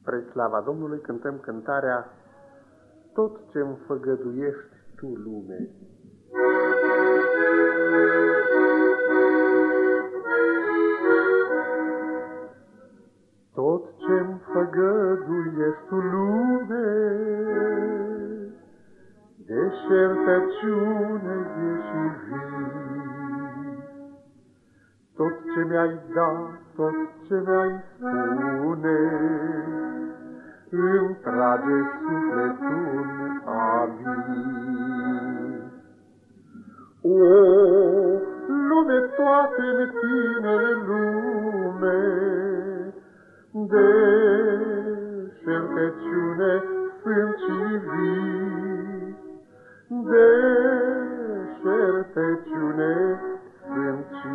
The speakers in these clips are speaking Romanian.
Spre slava Domnului cântăm cântarea Tot ce-mi făgăduiești tu, lume. Tot ce-mi făgăduiești tu, lume, deșertăciune e și vii. Tot ce mi-ai dat, tot ce mi-ai spune, îmi trage sufletul abis. O, lume, toate-n tine, lume, deșertăciune sunt și vii, deșertăciune sunt și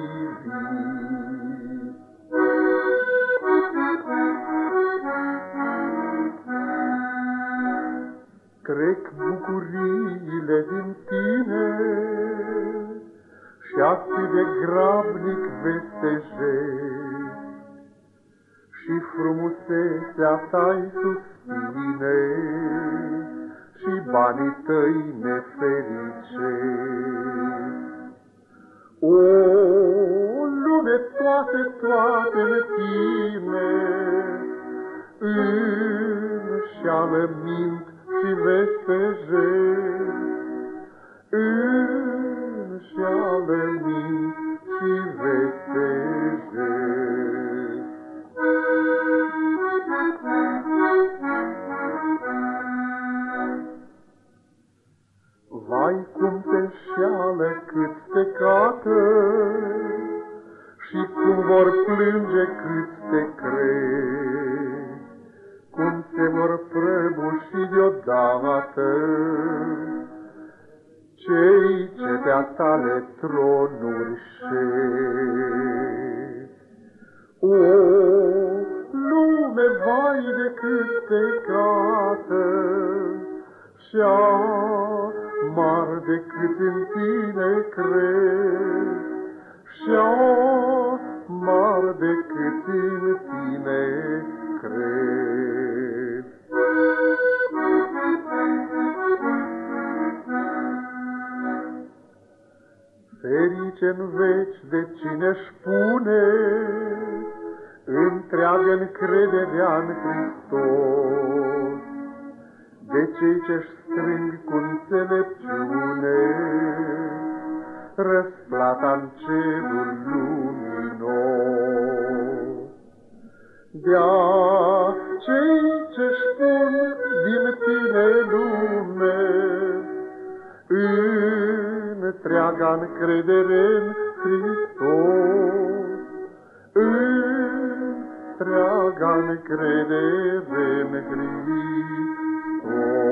vii. Trec bucuriile din tine și atât de grabnic vestejesc, și frumusețea ta-i suspine și banii tăi nefericesc. O, lume, toate-n tine înșeală mint și vestejesc, înșeală mint și vestejesc. Vai, cum te înșeală cât te cată și cum vor plânge cât te crezi, cum se vor prăbuși deodată cei ce pe-a tale tronuri șezi. O, lume, vai de cât te cată și amar de cât în tine crezi, și amar de cât în tine crezi. Ferice-n veci de cine-și pune întreagă încrederea-n Hristos, de cei ce-și strâng cu înțelepciune răsplata-n cerul luminos. De-a cei ce-și pun din tine, lume, întreaga încredere-n Hristos, întreaga încredere-n Hristos.